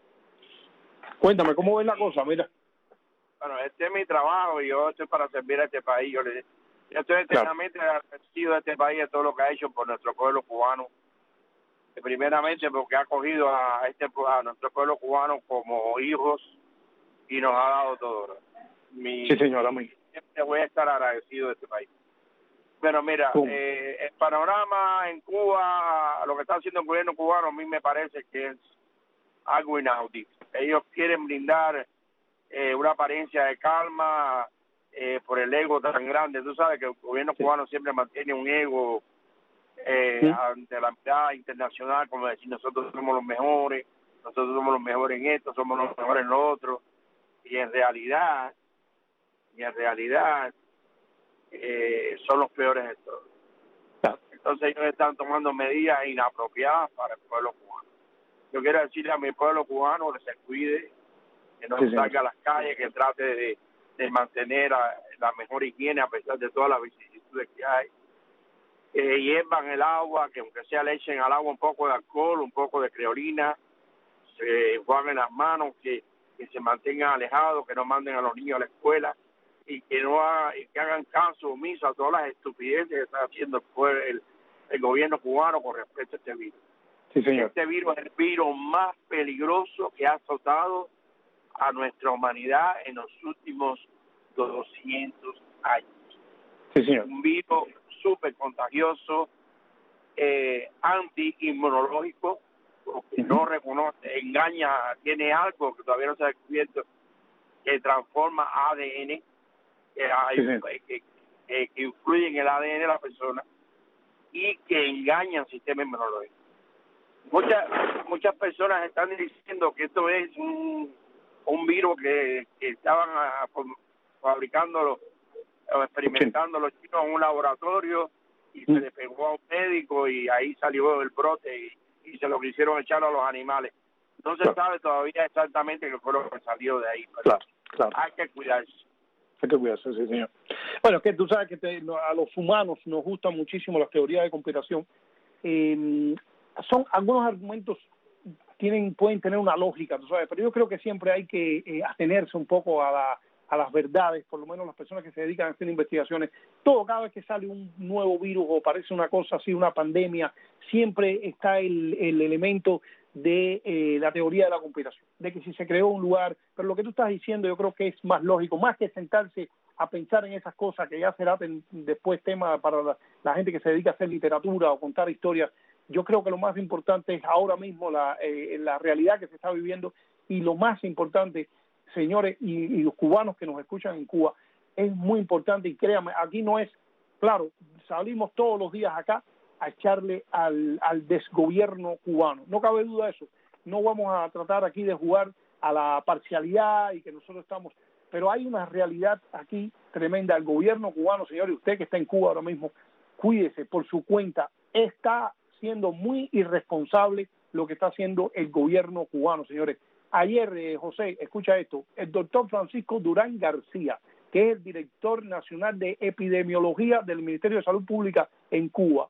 Cuéntame, ¿cómo ves la cosa? Mira. Bueno, este es mi trabajo y yo estoy para servir a este país. Yo, le, yo estoy eternamente claro. agradecido a este país de todo lo que ha hecho por nuestro pueblo cubano. Primeramente porque ha acogido a este a nuestro pueblo cubano como hijos y nos ha dado todo. Mi, sí, señora. Siempre voy a estar agradecido de este país. Pero mira, eh, el panorama en Cuba, lo que está haciendo el gobierno cubano, a mí me parece que es algo inaudito. Ellos quieren brindar eh, una apariencia de calma eh, por el ego tan grande. Tú sabes que el gobierno sí. cubano siempre mantiene un ego eh, ¿Sí? ante la mirada internacional, como decir, nosotros somos los mejores, nosotros somos los mejores en esto, somos los mejores en lo otro. Y en realidad, y en realidad, eh, son los peores de todos. Claro. Entonces ellos están tomando medidas inapropiadas para el pueblo cubano. Yo quiero decirle a mi pueblo cubano que se cuide, que no sí, salga sí. a las calles, que trate de, de mantener a, la mejor higiene a pesar de todas las vicisitudes que hay. Que hiervan el agua, que aunque sea le echen al agua un poco de alcohol, un poco de creolina, se enjuaguen las manos, que, que se mantengan alejados, que no manden a los niños a la escuela y que no haga, y que hagan caso omiso a todas las estupideces que está haciendo el, el, el gobierno cubano con respecto a este virus. Sí, señor. Este virus es el virus más peligroso que ha azotado a nuestra humanidad en los últimos doscientos años. Sí, señor. Un virus súper contagioso, eh, anti-inmunológico, porque uh-huh. no reconoce, engaña, tiene algo que todavía no se ha descubierto, que transforma A D N, que, hay, sí, que, que, que influye en el A D N de la persona y que engaña al sistema inmunológico. Muchas muchas personas están diciendo que esto es un, un virus que, que estaban a, a, fabricándolo o experimentando los chinos en un laboratorio y se le pegó a un médico y ahí salió el brote y, y se lo quisieron echar a los animales. No se claro. sabe todavía exactamente qué fue lo que salió de ahí, pero claro, claro. hay que cuidarse. Hay que cuidarse, sí, señor. Bueno, que tú sabes que te, a los humanos nos gustan muchísimo las teorías de conspiración. Eh, son algunos argumentos tienen pueden tener una lógica, tú sabes, pero yo creo que siempre hay que eh, atenerse un poco a la a las verdades, por lo menos las personas que se dedican a hacer investigaciones. Todo, cada vez que sale un nuevo virus o parece una cosa así, una pandemia, siempre está el, el elemento de eh, la teoría de la conspiración, de que si se creó un lugar, pero lo que tú estás diciendo yo creo que es más lógico, más que sentarse a pensar en esas cosas que ya será ten, después tema para la, la gente que se dedica a hacer literatura o contar historias. Yo creo que lo más importante es ahora mismo la, eh, la realidad que se está viviendo y lo más importante, señores, y, y los cubanos que nos escuchan en Cuba, es muy importante y créanme, aquí no es, claro, salimos todos los días acá a echarle al, al desgobierno cubano, no cabe duda de eso, no vamos a tratar aquí de jugar a la parcialidad y que nosotros estamos, pero hay una realidad aquí tremenda, el gobierno cubano, señores, usted que está en Cuba ahora mismo, cuídese por su cuenta, está siendo muy irresponsable lo que está haciendo el gobierno cubano, señores. Ayer, eh, José, escucha esto, el doctor Francisco Durán García, que es el director nacional de epidemiología del Ministerio de Salud Pública en Cuba,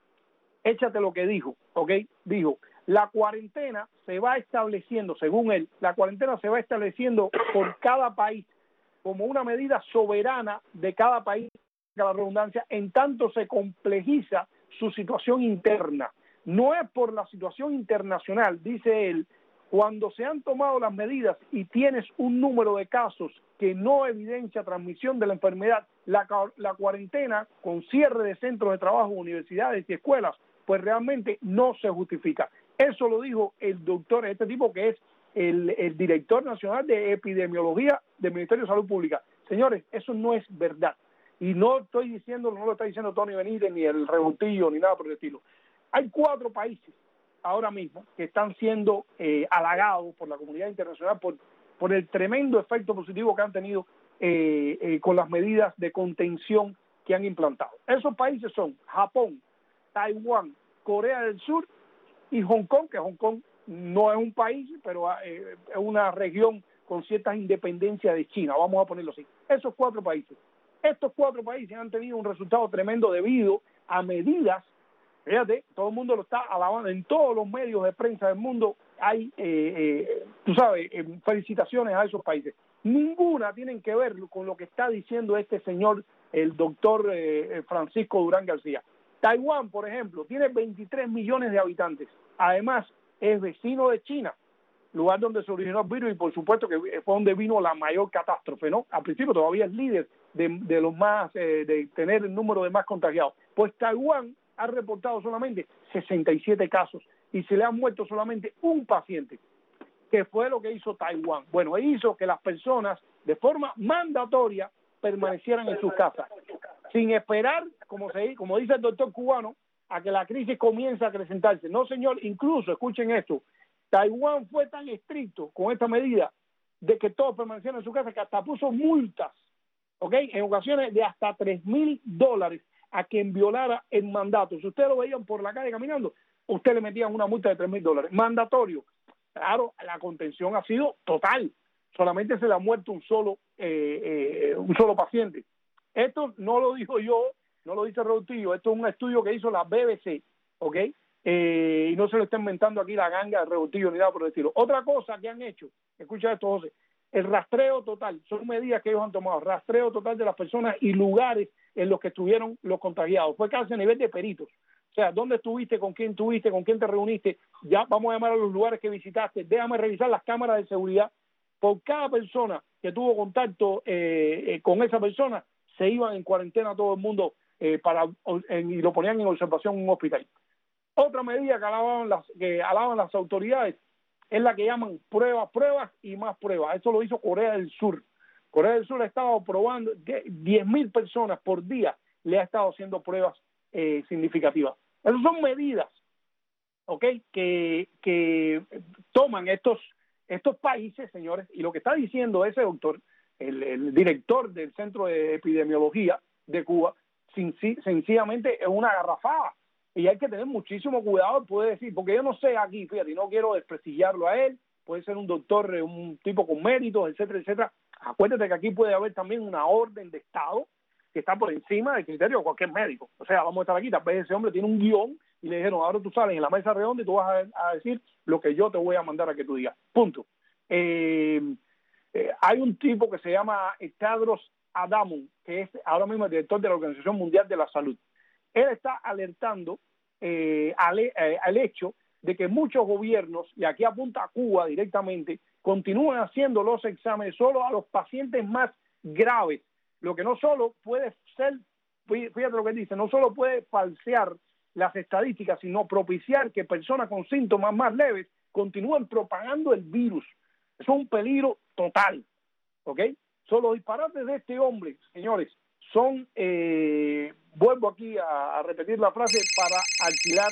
échate lo que dijo, ¿ok? Dijo, la cuarentena se va estableciendo, según él, la cuarentena se va estableciendo por cada país como una medida soberana de cada país, la redundancia, en tanto se complejiza su situación interna. No es por la situación internacional, dice él, cuando se han tomado las medidas y tienes un número de casos que no evidencia transmisión de la enfermedad, la, la cuarentena con cierre de centros de trabajo, universidades y escuelas, pues realmente no se justifica. Eso lo dijo el doctor, este tipo que es el, el director nacional de epidemiología del Ministerio de Salud Pública. Señores, eso no es verdad. Y no estoy diciendo, no lo está diciendo Tony Benítez, ni el Revoltillo, ni nada por el estilo. Hay cuatro países ahora mismo que están siendo eh, halagados por la comunidad internacional por, por el tremendo efecto positivo que han tenido eh, eh, con las medidas de contención que han implantado. Esos países son Japón, Taiwán, Corea del Sur y Hong Kong, que Hong Kong no es un país, pero eh, es una región con ciertas independencias de China, vamos a ponerlo así. Esos cuatro países. Estos cuatro países han tenido un resultado tremendo debido a medidas. Fíjate, todo el mundo lo está alabando, en todos los medios de prensa del mundo hay, eh, eh, tú sabes, eh, felicitaciones a esos países. Ninguna tienen que ver con lo que está diciendo este señor, el doctor eh, Francisco Durán García. Taiwán, por ejemplo, tiene veintitrés millones de habitantes. Además, es vecino de China, lugar donde se originó el virus y por supuesto que fue donde vino la mayor catástrofe, ¿no? Al principio todavía es líder de, de los más, eh, de tener el número de más contagiados. Pues Taiwán ha reportado solamente sesenta y siete casos y se le ha muerto solamente un paciente, que fue lo que hizo Taiwán. Bueno, hizo que las personas de forma mandatoria permanecieran en sus casas, sin esperar, como se como dice el doctor cubano, a que la crisis comience a acrecentarse. No, señor, incluso, escuchen esto, Taiwán fue tan estricto con esta medida de que todos permanecieran en su casa que hasta puso multas, ¿ok? En ocasiones de hasta tres mil dólares a quien violara el mandato. Si ustedes lo veían por la calle caminando, usted le metían una multa de tres mil dólares. Mandatorio. Claro, la contención ha sido total. Solamente se le ha muerto un solo eh, eh, un solo paciente. Esto no lo digo yo, no lo dice Reutillo, esto es un estudio que hizo la B B C, ¿ok? Eh, y no se lo está inventando aquí la ganga de Reutillo ni nada por el estilo. Otra cosa que han hecho, escucha esto, José, el rastreo total, son medidas que ellos han tomado, rastreo total de las personas y lugares en los que estuvieron los contagiados. Fue casi a nivel de peritos. sea, ¿dónde estuviste? ¿Con quién estuviste? ¿Con quién te reuniste? Ya vamos a llamar a los lugares que visitaste. Déjame revisar las cámaras de seguridad. Por cada persona que tuvo contacto eh, eh, con esa persona, se iban en cuarentena todo el mundo eh, para en, y lo ponían en observación en un hospital. Otra medida que alaban las, que alaban las autoridades es la que llaman pruebas, pruebas y más pruebas. Eso lo hizo Corea del Sur. Corea del Sur ha estado probando, diez mil personas por día le ha estado haciendo pruebas eh, significativas. Esas son medidas, ¿ok?, que, que toman estos, estos países, señores, y lo que está diciendo ese doctor, el, el director del Centro de Epidemiología de Cuba, sencillamente es una garrafada. Y hay que tener muchísimo cuidado, puede decir, porque yo no sé aquí, fíjate, no quiero desprestigiarlo a él, puede ser un doctor, un tipo con méritos, etcétera, etcétera. Acuérdate que aquí puede haber también una orden de Estado que está por encima del criterio de cualquier médico. O sea, vamos a estar aquí, tal vez ese hombre tiene un guión y le dijeron, ahora tú sales en la mesa redonda y tú vas a, a decir lo que yo te voy a mandar a que tú digas. Punto. Eh, eh, hay un tipo que se llama Tedros Adhanom, que es ahora mismo el director de la Organización Mundial de la Salud. Él está alertando eh, al, eh, al hecho de que muchos gobiernos, y aquí apunta a Cuba directamente, continúan haciendo los exámenes solo a los pacientes más graves, lo que no solo puede ser, fíjate lo que dice, no solo puede falsear las estadísticas, sino propiciar que personas con síntomas más leves continúen propagando el virus. Eso es un peligro total, ¿ok? Solo los disparates de este hombre, señores, son, eh, vuelvo aquí a, a repetir la frase, para alquilar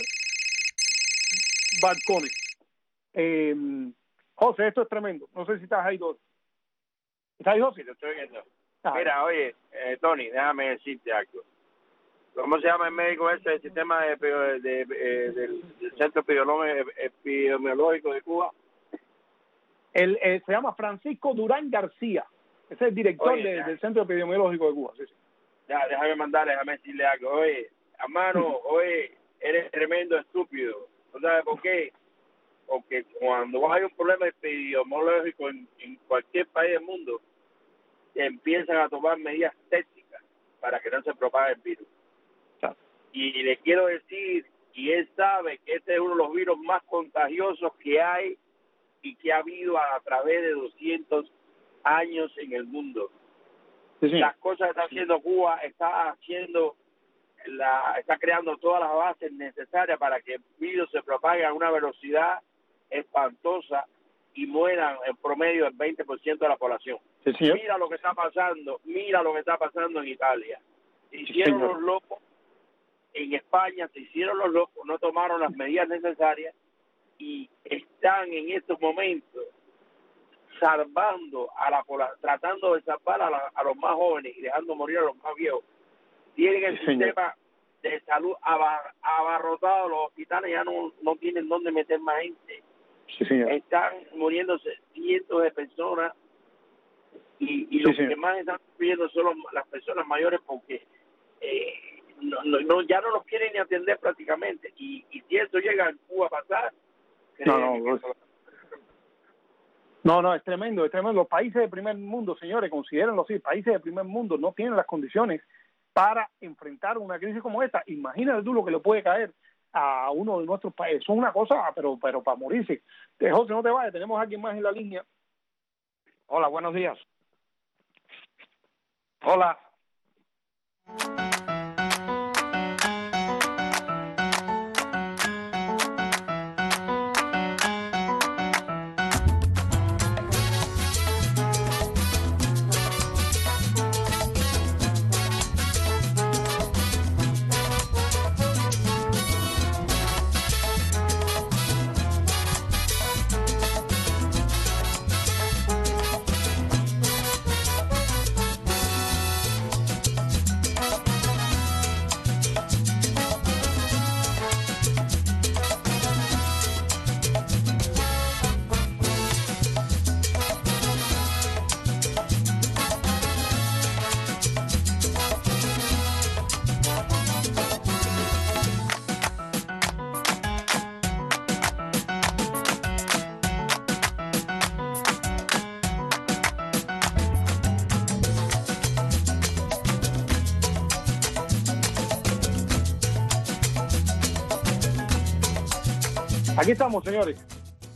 balcones. Eh, José, esto es tremendo. No sé si estás ahí todo. ¿Estás ahí, José? Sí, te estoy viendo. Ah, Mira, oye, eh, Tony, déjame decirte algo. ¿Cómo se llama el médico ese del sistema de, de, de, de, del, del Centro Epidemiológico de Cuba? El, eh, se llama Francisco Durán García. Ese es el director oye, de, del Centro Epidemiológico de Cuba. Sí, sí. Ya, déjame mandarle, déjame decirle algo. Oye, hermano, oye, eres tremendo estúpido. ¿No sabes por qué? Porque cuando hay un problema epidemiológico en, en cualquier país del mundo, empiezan a tomar medidas técnicas para que no se propague el virus. Claro. Y le quiero decir, y él sabe que este es uno de los virus más contagiosos que hay y que ha habido a través de doscientos años en el mundo. Sí, sí. Las cosas que está haciendo Cuba, está haciendo la, está creando todas las bases necesarias para que el virus se propague a una velocidad espantosa y mueran en promedio el veinte por ciento de la población. Sí, mira lo que está pasando, mira lo que está pasando en Italia. Se hicieron sí, los locos, en España se hicieron los locos, no tomaron las medidas necesarias y están en estos momentos salvando a la población, tratando de salvar a, la, a los más jóvenes y dejando morir a los más viejos. Tienen el sí, sistema de salud abar, abarrotado, los hospitales ya no, no tienen dónde meter más gente. Sí, están muriéndose cientos de personas y, y sí, los sí. que más están sufriendo son los, las personas mayores porque eh, no, no, no, ya no los quieren ni atender prácticamente y, y si eso llega en Cuba a pasar no no, no, eso... no no es tremendo, es tremendo. Los países de primer mundo, señores, considérenlo así, países de primer mundo no tienen las condiciones para enfrentar una crisis como esta. Imagínate tú lo que le puede caer a uno de nuestros países. Son una cosa, pero pero para morirse. Eh, José, no te vayas, tenemos a alguien más en la línea. Hola, buenos días. Hola. Aquí estamos, señores.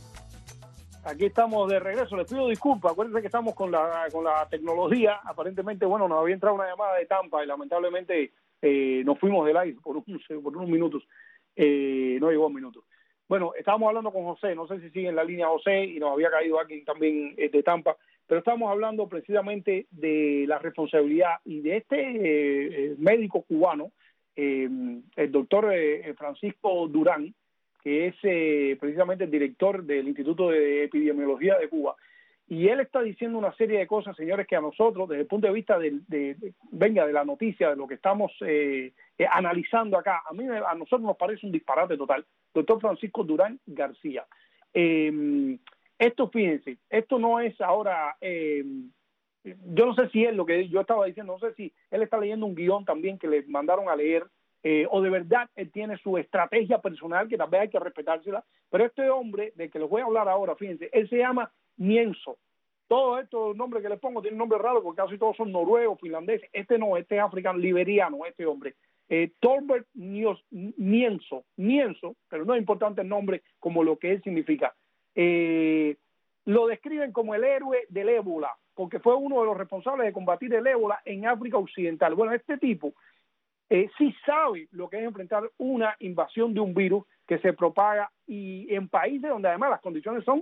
Aquí estamos de regreso. Les pido disculpas. Acuérdense que estamos con la con la tecnología. Aparentemente, bueno, nos había entrado una llamada de Tampa y lamentablemente eh, nos fuimos del aire por, un, por unos minutos. Eh, no llegó a minutos. Bueno, estábamos hablando con José. No sé si sigue en la línea José y nos había caído alguien también eh, de Tampa. Pero estamos hablando precisamente de la responsabilidad y de este eh, médico cubano, eh, el doctor eh, Francisco Durán, que es eh, precisamente el director del Instituto de Epidemiología de Cuba. Y él está diciendo una serie de cosas, señores, que a nosotros, desde el punto de vista de, de, de venga, de la noticia, de lo que estamos eh, eh, analizando acá, a mí a nosotros nos parece un disparate total. Doctor Francisco Durán García. Eh, esto, fíjense, esto no es ahora... Eh, yo no sé si es lo que yo estaba diciendo, no sé si él está leyendo un guión también que le mandaron a leer, Eh, o de verdad él tiene su estrategia personal, que tal vez hay que respetársela, pero este hombre del que les voy a hablar ahora, fíjense, él se llama Nienso. Todos estos nombres que les pongo tienen nombres raros porque casi todos son noruegos, finlandeses. Este no, este es africano, liberiano, este hombre. Eh, Torbert Nienso, Nienso, pero no es importante el nombre como lo que él significa. Eh, lo describen como el héroe del ébola, porque fue uno de los responsables de combatir el ébola en África Occidental. Bueno, este tipo Eh, sí sabe lo que es enfrentar una invasión de un virus que se propaga y en países donde además las condiciones son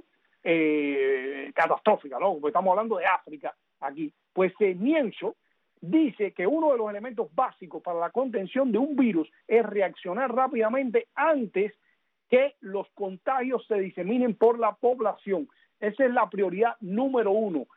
eh, catastróficas, ¿no? Porque estamos hablando de África aquí. Pues eh, Nienso dice que uno de los elementos básicos para la contención de un virus es reaccionar rápidamente antes que los contagios se diseminen por la población. Esa es la prioridad número uno.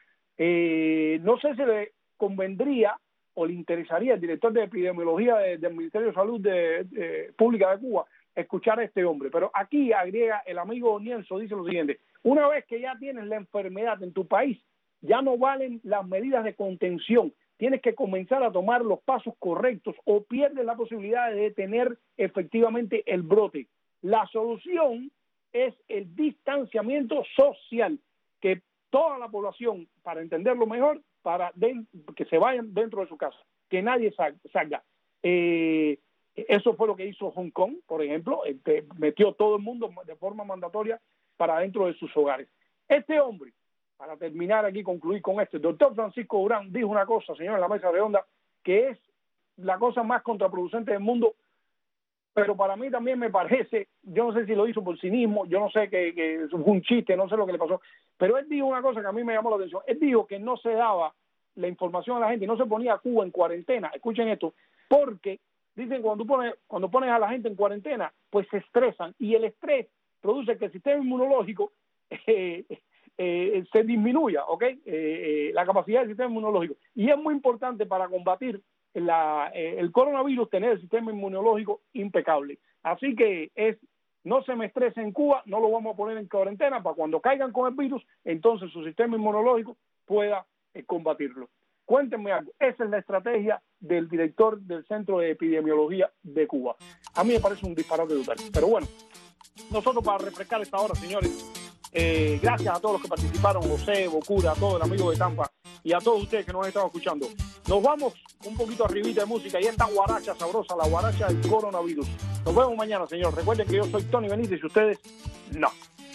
Eh, no sé si le convendría o le interesaría al director de epidemiología de, del Ministerio de Salud de, de, Pública de Cuba escuchar a este hombre. Pero aquí agrega el amigo Nienso, dice lo siguiente: una vez que ya tienes la enfermedad en tu país, ya no valen las medidas de contención. Tienes que comenzar a tomar los pasos correctos o pierdes la posibilidad de detener efectivamente el brote. La solución es el distanciamiento social, que toda la población, para entenderlo mejor, para de, que se vayan dentro de su casa, que nadie salga. Eh, eso fue lo que hizo Hong Kong, por ejemplo, este, metió todo el mundo de forma mandatoria para dentro de sus hogares. Este hombre, para terminar aquí, concluir con esto, el doctor Francisco Durán dijo una cosa, señor, en la mesa redonda, que es la cosa más contraproducente del mundo, pero para mí también me parece, yo no sé si lo hizo por cinismo, yo no sé que, que fue un chiste, no sé lo que le pasó, pero él dijo una cosa que a mí me llamó la atención. Él dijo que no se daba la información a la gente y no se ponía a Cuba en cuarentena. Escuchen esto, porque dicen cuando tú pones, cuando pones a la gente en cuarentena, pues se estresan y el estrés produce que el sistema inmunológico eh, eh, se disminuya, ¿ok? Eh, eh, la capacidad del sistema inmunológico. Y es muy importante para combatir la, eh, el coronavirus tener el sistema inmunológico impecable. Así que es, no se me estrese en Cuba, no lo vamos a poner en cuarentena para cuando caigan con el virus, entonces su sistema inmunológico pueda eh, combatirlo. Cuéntenme algo, esa es la estrategia del director del Centro de Epidemiología de Cuba. A mí me parece un disparate total. Pero bueno, nosotros para refrescar esta hora, señores, eh, gracias a todos los que participaron, José, Bocura, a todo el amigo de Tampa y a todos ustedes que nos han estado escuchando. Nos vamos un poquito arribita de música y esta guaracha sabrosa, la guaracha del coronavirus. Nos vemos mañana, señor. Recuerden que yo soy Tony Benítez y ustedes no.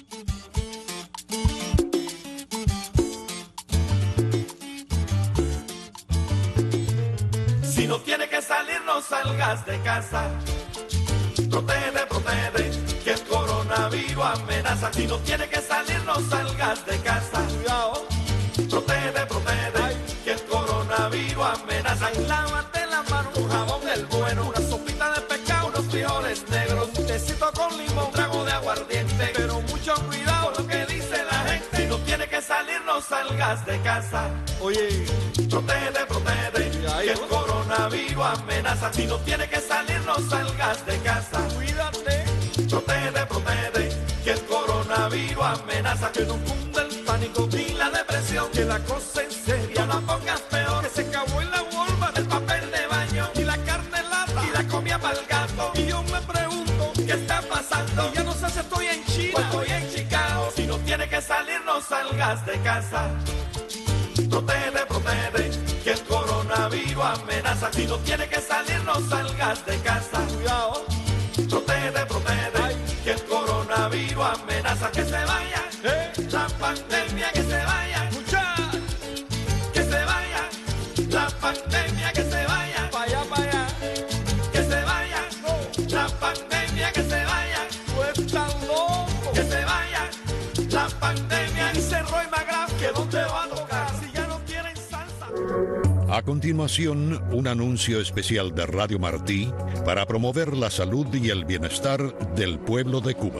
Si no tiene que salir, no salgas de casa. Protege, protege, que el coronavirus amenaza. Si no tiene que salir, no salgas de casa. Cuidado. Protege, protege, que el coronavirus amenaza. Y lávate la mano, un jabón el bueno, una sopita de pescado, unos frijoles negros, un tecito con limón, un trago de aguardiente. Pero mucho cuidado con lo que dice la gente. Si no tiene que salir, no salgas de casa. Oye, protege, protege, que el coronavirus amenaza. Si no tiene que salir, no salgas de casa. Cuídate, protege, protege, que el coronavirus amenaza. Que no cunda el pánico ni la depresión, que la cosa en serio no la pongas peor. Que se acabó en la Walmart el papel de baño y la carne lata y la comida para el gato. Y yo me pregunto, ¿qué está pasando? Y ya no sé si estoy en China o estoy en Chicago. Si no tiene que salir, no salgas de casa. Protege, protege, que el coronavirus amenaza. Si no tiene que salir, no salgas de casa. Cuidado. Protege, protege, que el coronavirus coronavirus amenaza que se vaya, ¿eh? La pandemia que se vaya, escucha, que se vaya, la pandemia que se vaya, para allá, para allá, que se vaya, no. La pandemia que se vaya, pues tan loco, que se vaya, la pandemia, dice Roy McGrath, que dónde va a tocar, si ya no quieren salsa. A continuación, un anuncio especial de Radio Martí para promover la salud y el bienestar del pueblo de Cuba.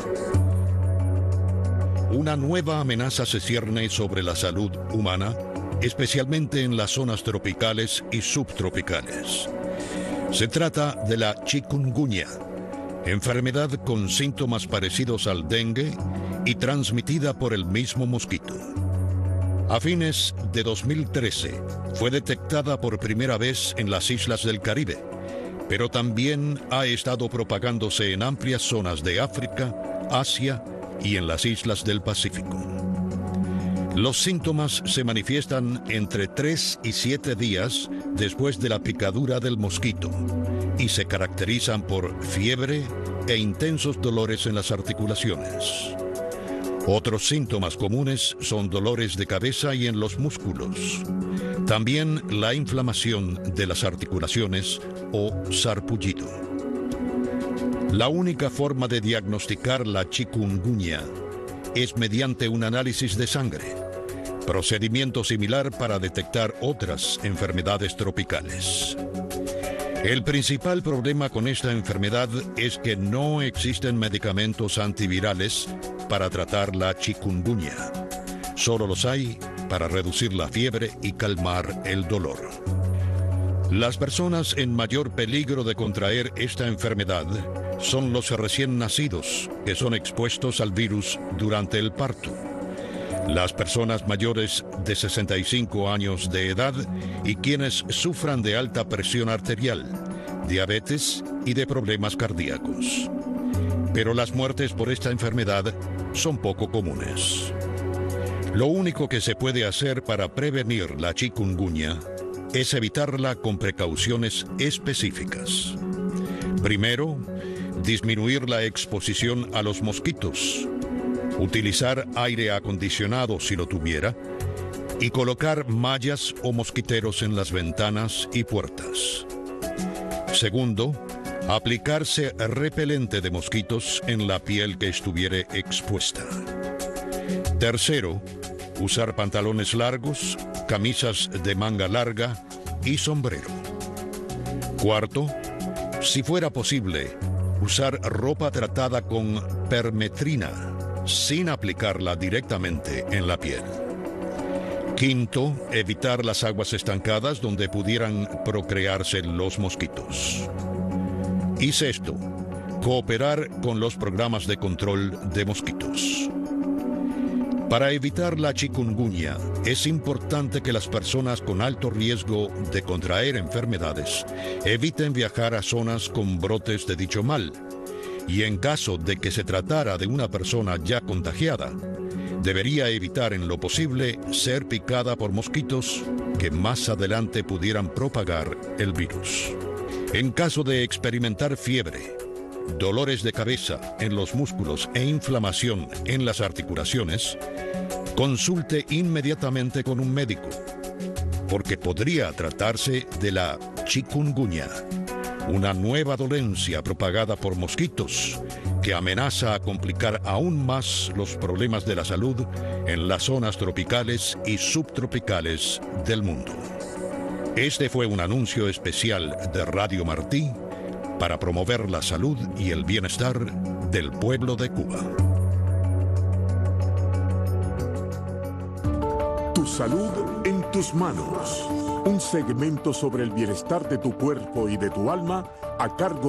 Una nueva amenaza se cierne sobre la salud humana, especialmente en las zonas tropicales y subtropicales. Se trata de la chikungunya, enfermedad con síntomas parecidos al dengue y transmitida por el mismo mosquito. A fines de dos mil trece fue detectada por primera vez en las islas del Caribe, pero también ha estado propagándose en amplias zonas de África, Asia y en las islas del Pacífico. Los síntomas se manifiestan entre tres y siete días después de la picadura del mosquito y se caracterizan por fiebre e intensos dolores en las articulaciones. Otros síntomas comunes son dolores de cabeza y en los músculos. También la inflamación de las articulaciones o sarpullido. La única forma de diagnosticar la chikungunya es mediante un análisis de sangre, procedimiento similar para detectar otras enfermedades tropicales. El principal problema con esta enfermedad es que no existen medicamentos antivirales para tratar la chikungunya. Solo los hay para reducir la fiebre y calmar el dolor. Las personas en mayor peligro de contraer esta enfermedad son los recién nacidos, que son expuestos al virus durante el parto, las personas mayores de sesenta y cinco años de edad y quienes sufran de alta presión arterial, diabetes y de problemas cardíacos. Pero las muertes por esta enfermedad son poco comunes. Lo único que se puede hacer para prevenir la chikungunya es evitarla con precauciones específicas. Primero, disminuir la exposición a los mosquitos, utilizar aire acondicionado si lo tuviera, y colocar mallas o mosquiteros en las ventanas y puertas. Segundo, aplicarse repelente de mosquitos en la piel que estuviere expuesta. Tercero, usar pantalones largos, camisas de manga larga y sombrero. Cuarto, si fuera posible, usar ropa tratada con permetrina, sin aplicarla directamente en la piel. Quinto, evitar las aguas estancadas donde pudieran procrearse los mosquitos. Y sexto, cooperar con los programas de control de mosquitos. Para evitar la chikungunya, es importante que las personas con alto riesgo de contraer enfermedades eviten viajar a zonas con brotes de dicho mal. Y en caso de que se tratara de una persona ya contagiada, debería evitar en lo posible ser picada por mosquitos que más adelante pudieran propagar el virus. En caso de experimentar fiebre, dolores de cabeza en los músculos e inflamación en las articulaciones, consulte inmediatamente con un médico, porque podría tratarse de la chikungunya, una nueva dolencia propagada por mosquitos que amenaza a complicar aún más los problemas de la salud en las zonas tropicales y subtropicales del mundo. Este fue un anuncio especial de Radio Martí para promover la salud y el bienestar del pueblo de Cuba. Tu salud en tus manos. Un segmento sobre el bienestar de tu cuerpo y de tu alma a cargo